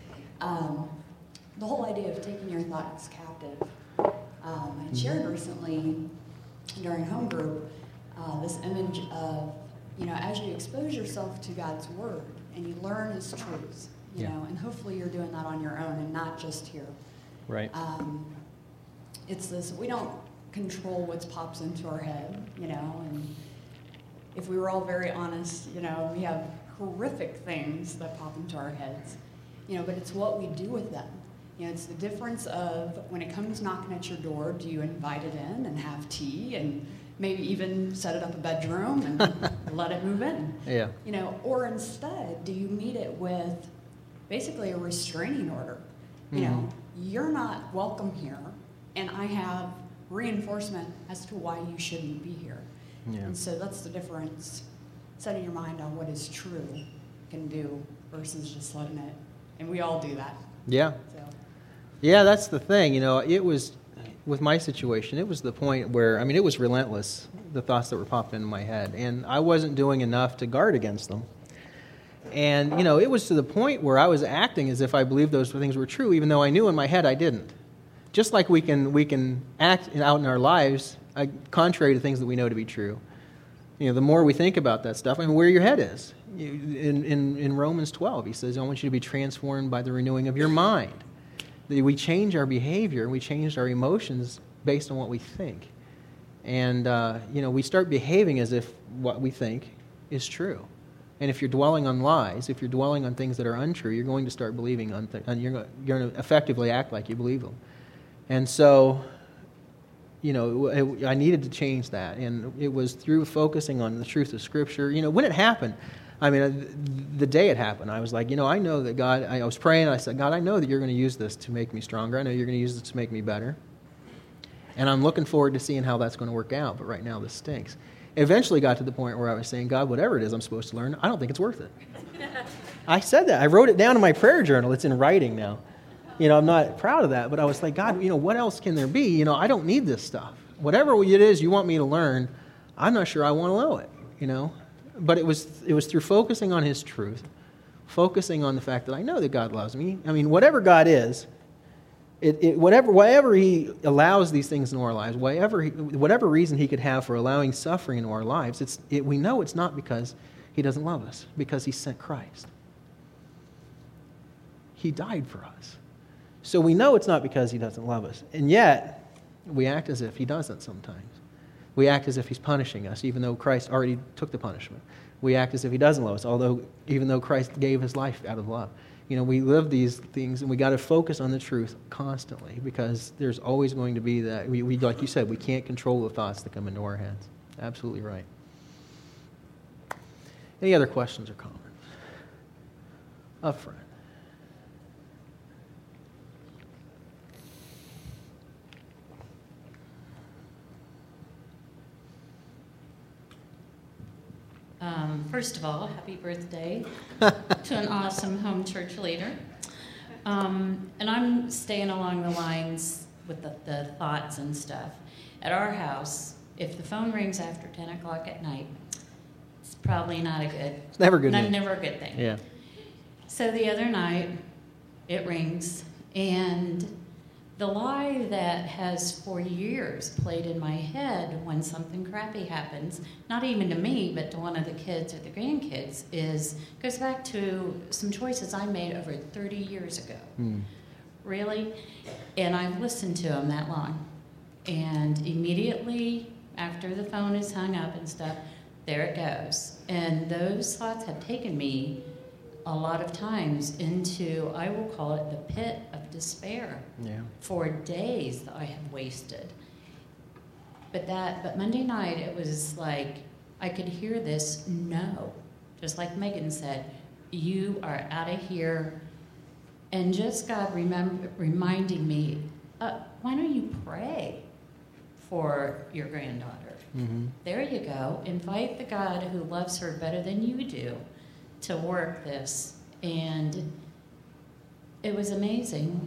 The whole idea of taking your thoughts captive. I shared recently during home group this image of, as you expose yourself to God's Word and you learn His truths, and hopefully you're doing that on your own and not just here. Right. It's this, we don't control what pops into our head, and if we were all very honest, we have horrific things that pop into our heads, but it's what we do with them. It's the difference of when it comes knocking at your door, do you invite it in and have tea and maybe even set it up a bedroom and let it move in? Yeah. Or instead, do you meet it with basically a restraining order? You're not welcome here, and I have reinforcement as to why you shouldn't be here. Yeah. And so that's the difference, setting your mind on what is true can do versus just letting it, and we all do that. Yeah. So. Yeah, that's the thing. It was, with my situation, it was the point where, it was relentless, the thoughts that were popping into my head, and I wasn't doing enough to guard against them. And, it was to the point where I was acting as if I believed those things were true, even though I knew in my head I didn't. Just like we can act out in our lives contrary to things that we know to be true. The more we think about that stuff, where your head is. In Romans 12, he says, I want you to be transformed by the renewing of your mind. That we change our behavior, and we change our emotions based on what we think. And, we start behaving as if what we think is true. And if you're dwelling on lies, if you're dwelling on things that are untrue, you're going to start believing on things, and you're going to effectively act like you believe them. And so, I needed to change that, and it was through focusing on the truth of Scripture. When it happened, the day it happened, I was like, I know that God, I was praying, and I said, God, I know that you're going to use this to make me stronger. I know you're going to use this to make me better. And I'm looking forward to seeing how that's going to work out, but right now this stinks. It eventually got to the point where I was saying, God, whatever it is I'm supposed to learn, I don't think it's worth it. I said that. I wrote it down in my prayer journal. It's in writing now. I'm not proud of that, but I was like, God, what else can there be? I don't need this stuff. Whatever it is you want me to learn, I'm not sure I want to know it, But it was through focusing on His truth, focusing on the fact that I know that God loves me. Whatever God is, whatever He allows these things in our lives, whatever reason He could have for allowing suffering in our lives, we know it's not because He doesn't love us, because He sent Christ. He died for us. So we know it's not because He doesn't love us. And yet, we act as if He doesn't sometimes. We act as if He's punishing us, even though Christ already took the punishment. We act as if He doesn't love us, even though Christ gave His life out of love. We live these things, and we got to focus on the truth constantly, because there's always going to be that. We, like you said, we can't control the thoughts that come into our heads. Absolutely right. Any other questions or comments? Up front. First of all, happy birthday to an awesome home church leader. And I'm staying along the lines with the thoughts and stuff. At our house, if the phone rings after 10 o'clock at night, it's probably not a good... It's never a good thing. Never a good thing. Yeah. So the other night, it rings, and the lie that has for years played in my head when something crappy happens, not even to me, but to one of the kids or the grandkids, goes back to some choices I made over 30 years ago. Really? And I've listened to them that long. And immediately after the phone is hung up and stuff, there it goes. And those thoughts have taken me a lot of times into, I will call it the pit of despair. Yeah. For days that I have wasted. But Monday night, it was like I could hear this no, just like Megan said, you are out of here. And just God reminding me, why don't you pray for your granddaughter? Mm-hmm. There you go. Invite the God who loves her better than you do to work this. And it was amazing.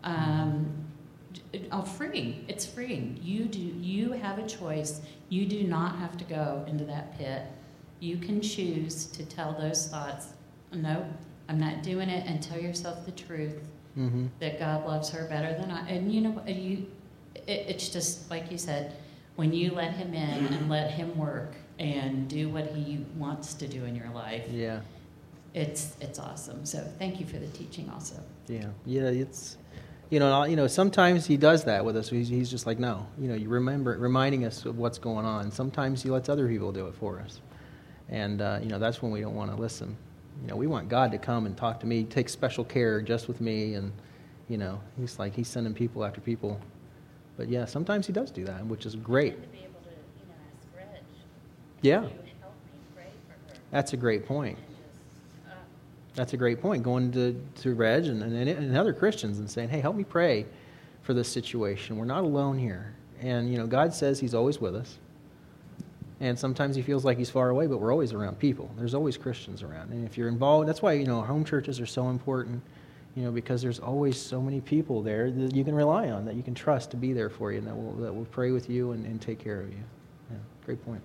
Freeing. It's freeing. You have a choice. You do not have to go into that pit. You can choose to tell those thoughts, no, I'm not doing it, and tell yourself the truth, that God loves her better than I. And it's just like you said, when you let Him in and let Him work and do what He wants to do in your life. Yeah. It's awesome. So thank you for the teaching also. Yeah. It's, sometimes He does that with us. He's just like, no, you reminding us of what's going on. Sometimes He lets other people do it for us. And, that's when we don't want to listen. We want God to come and talk to me, take special care just with me. And, He's sending people after people. But yeah, sometimes He does do that, which is great. And to be able to, ask Reg. Yeah. To help me pray for her. That's a great point. And just, That's a great point. Going to Reg and other Christians and saying, hey, help me pray for this situation. We're not alone here. And, God says He's always with us. And sometimes He feels like He's far away, but we're always around people. There's always Christians around. And if you're involved, that's why, home churches are so important, because there's always so many people there that you can rely on, that you can trust to be there for you, and that will pray with you and take care of you. Yeah, great point.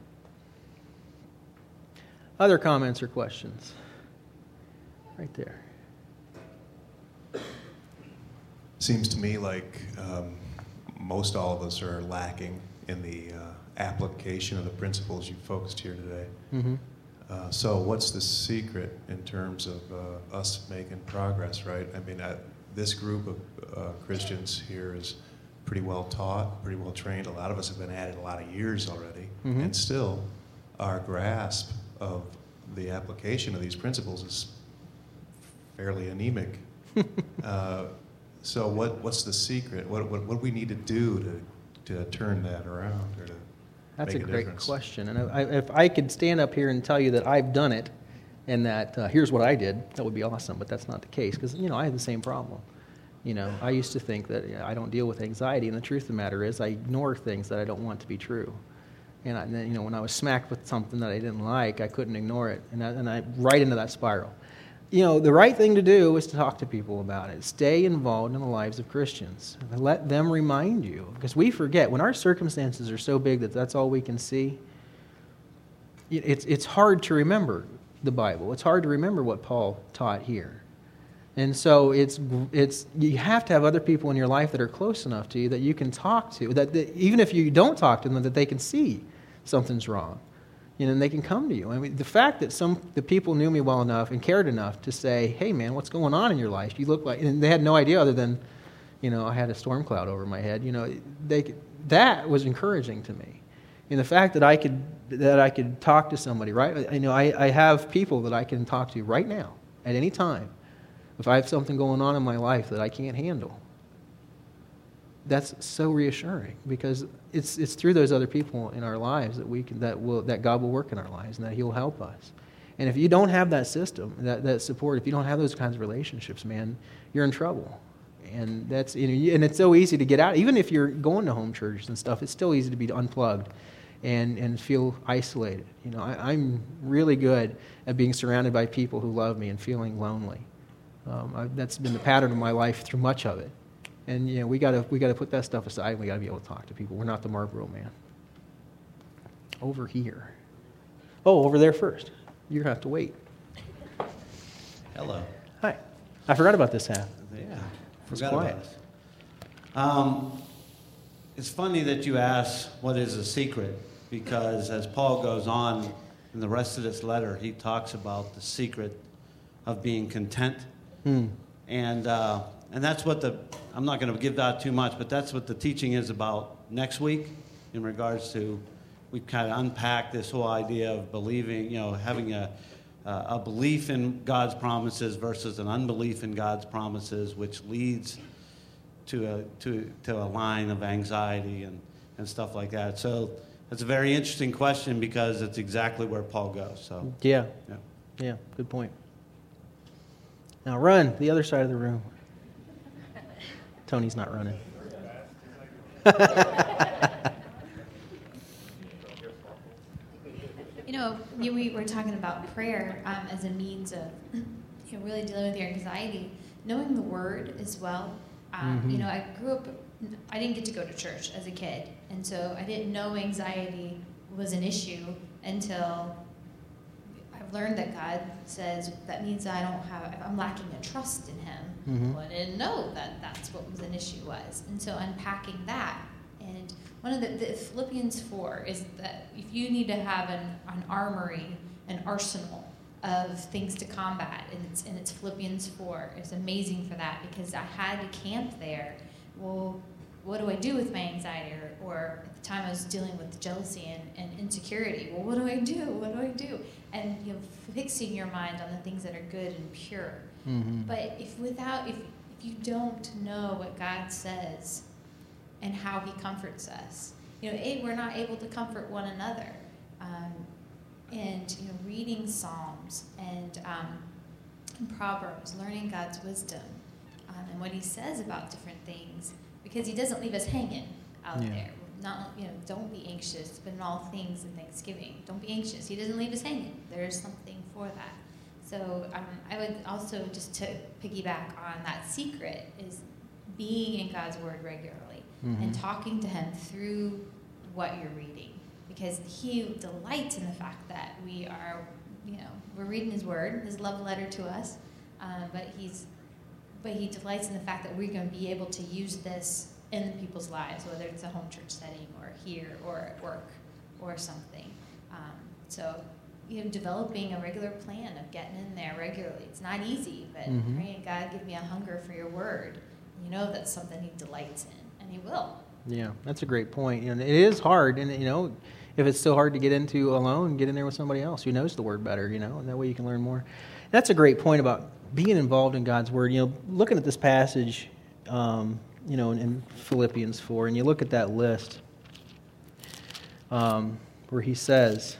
Other comments or questions? Right there. Seems to me like most all of us are lacking in the application of the principles you focused here today. Mm-hmm. So what's the secret in terms of us making progress, right? I mean, this group of Christians here is pretty well taught, pretty well trained. A lot of us have been at it a lot of years already, and still our grasp of the application of these principles is fairly anemic. So what's the secret? What do we need to do to turn that around or to That's a make great difference? question. And if I could stand up here and tell you that I've done it and that here's what I did, that would be awesome, but that's not the case because, I have the same problem. I used to think that I don't deal with anxiety, and the truth of the matter is I ignore things that I don't want to be true. And then, when I was smacked with something that I didn't like, I couldn't ignore it, and I right into that spiral. The right thing to do is to talk to people about it. Stay involved in the lives of Christians. Let them remind you, because we forget when our circumstances are so big that that's all we can see. It's hard to remember the Bible. It's hard to remember what Paul taught here. And so you have to have other people in your life that are close enough to you that you can talk to, that even if you don't talk to them, that they can see something's wrong, and they can come to you. I mean, the fact that the people knew me well enough and cared enough to say, "Hey, man, what's going on in your life? You look like," and they had no idea other than, I had a storm cloud over my head. That was encouraging to me. And the fact that I could talk to somebody, right? I have people that I can talk to right now at any time. If I have something going on in my life that I can't handle, that's so reassuring because it's through those other people in our lives that God will work in our lives and that He'll help us. And if you don't have that system, that support, if you don't have those kinds of relationships, man, you're in trouble. And that's and it's so easy to get out. Even if you're going to home churches and stuff, it's still easy to be unplugged and feel isolated. I'm really good at being surrounded by people who love me and feeling lonely. That's been the pattern of my life through much of it, and we got to put that stuff aside. And we got to be able to talk to people. We're not the Marlboro Man. Over here. Oh, over there first. You're gonna have to wait. Hello. Hi. I forgot about this half. Yeah. It's Forgot quiet. about us. It's funny that you ask what is a secret, because as Paul goes on in the rest of this letter, he talks about the secret of being content. And that's what I'm not going to give that too much, but that's what the teaching is about next week in regards to, we've kind of unpacked this whole idea of believing, having a belief in God's promises versus an unbelief in God's promises, which leads to a line of anxiety and stuff like that. So it's a very interesting question because it's exactly where Paul goes. So Yeah, good point. Now run the other side of the room. Tony's not running. We were talking about prayer as a means of really dealing with your anxiety. Knowing the Word as well. I grew up, I didn't get to go to church as a kid, and so I didn't know anxiety was an issue until I've learned that God says that means I'm lacking a trust in Him. Mm-hmm. Well, I didn't know that that's what was an issue was. And so unpacking that. And one of the Philippians 4 is that if you need to have an armory, an arsenal of things to combat, and it's Philippians 4. It's amazing for that because I had to camp there. Well, what do I do with my anxiety? Or at the time I was dealing with jealousy and insecurity. Well, what do I do? What do I do? And fixing your mind on the things that are good and pure. Mm-hmm. But if you don't know what God says and how He comforts us, we're not able to comfort one another. And reading Psalms and Proverbs, learning God's wisdom and what He says about different things, because He doesn't leave us hanging out there. Not don't be anxious, but in all things in thanksgiving. Don't be anxious. He doesn't leave us hanging. There is something for that. So I would also, just to piggyback on that secret, is being in God's Word regularly and talking to Him through what you're reading, because He delights in the fact that we're reading His Word, His love letter to us, but He delights in the fact that we're going to be able to use this in the people's lives, whether it's a home church setting or here or at work or something. Developing a regular plan of getting in there regularly. It's not easy, but praying, God, give me a hunger for your Word. That's something He delights in, and He will. Yeah, that's a great point. It is hard, and If it's still hard to get into alone, get in there with somebody else who knows the Word better, and that way you can learn more. That's a great point about being involved in God's Word. Looking at this passage, in Philippians 4, and you look at that list where he says,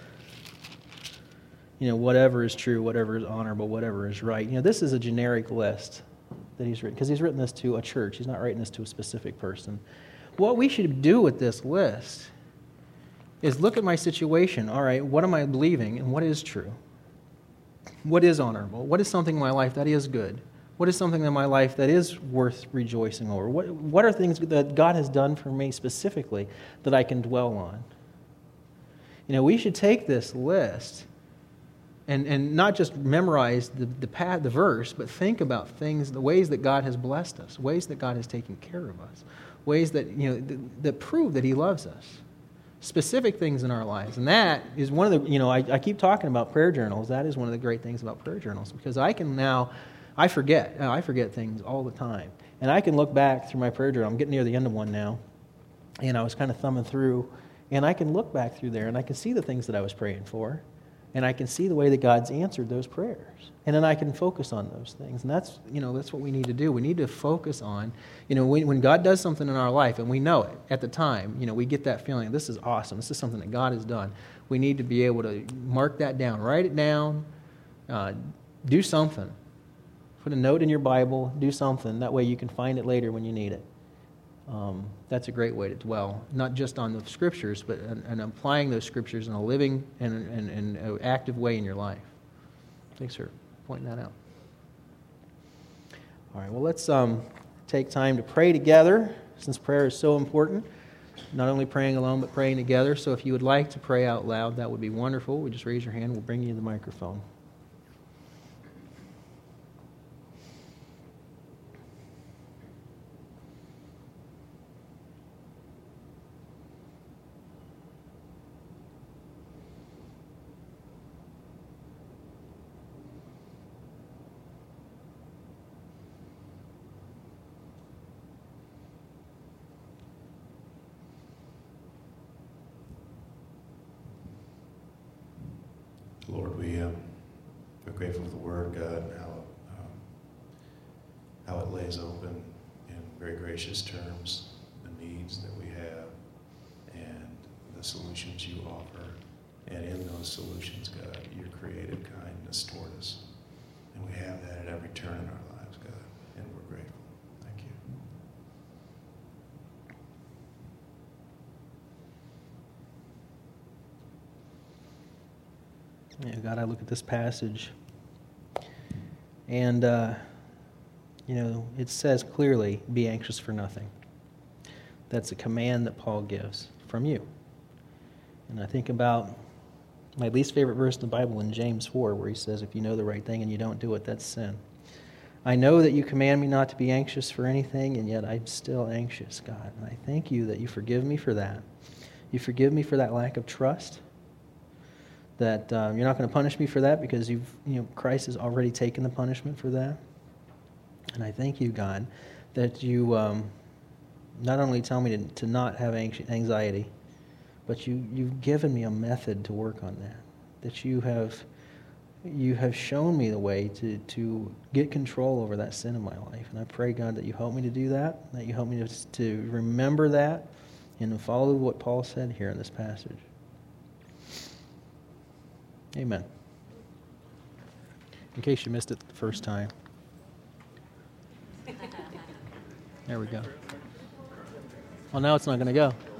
whatever is true, whatever is honorable, whatever is right. This is a generic list that he's written, because he's written this to a church. He's not writing this to a specific person. What we should do with this list is look at my situation. All right, what am I believing, and what is true? What is honorable? What is something in my life that is good? What is something in my life that is worth rejoicing over? What are things that God has done for me specifically that I can dwell on? We should take this list and not just memorize the verse, but think about things, the ways that God has blessed us, ways that God has taken care of us, ways that that prove that He loves us. Specific things in our lives. And that is one of the, I keep talking about prayer journals. That is one of the great things about prayer journals, because I forget things all the time. And I can look back through my prayer journal. I'm getting near the end of one now. And I was kind of thumbing through, and I can look back through there, and I can see the things that I was praying for. And I can see the way that God's answered those prayers. And then I can focus on those things. And that's what we need to do. We need to focus on, when God does something in our life, and we know it at the time, we get that feeling, this is awesome, this is something that God has done. We need to be able to mark that down, write it down, do something. Put a note in your Bible, do something. That way you can find it later when you need it. That's a great way to dwell, not just on the Scriptures, but and applying those Scriptures in a living and active way in your life. Thanks for pointing that out. All right, well, let's take time to pray together, since prayer is so important. Not only praying alone, but praying together. So if you would like to pray out loud, that would be wonderful. We just raise your hand. We'll bring you the microphone. Lord, we're grateful for the Word, God, and how it lays open in very gracious terms the needs that we have and the solutions you offer. And in those solutions, God, your creative kindness toward us. And we have that at every turn in our lives, God, and we're grateful. Thank you. Yeah, God, I look at this passage, and, it says clearly, be anxious for nothing. That's a command that Paul gives from you. And I think about my least favorite verse in the Bible in James 4, where he says, if you know the right thing and you don't do it, that's sin. I know that you command me not to be anxious for anything, and yet I'm still anxious, God. And I thank you that you forgive me for that. You forgive me for that lack of trust. That you're not going to punish me for that, because Christ has already taken the punishment for that. And I thank you, God, that you not only tell me to not have anxiety, but you've given me a method to work on that. That you have shown me the way to get control over that sin in my life. And I pray, God, that you help me to do that, that you help me to remember that, and to follow what Paul said here in this passage. Amen. In case you missed it the first time. There we go. Well, now it's not going to go.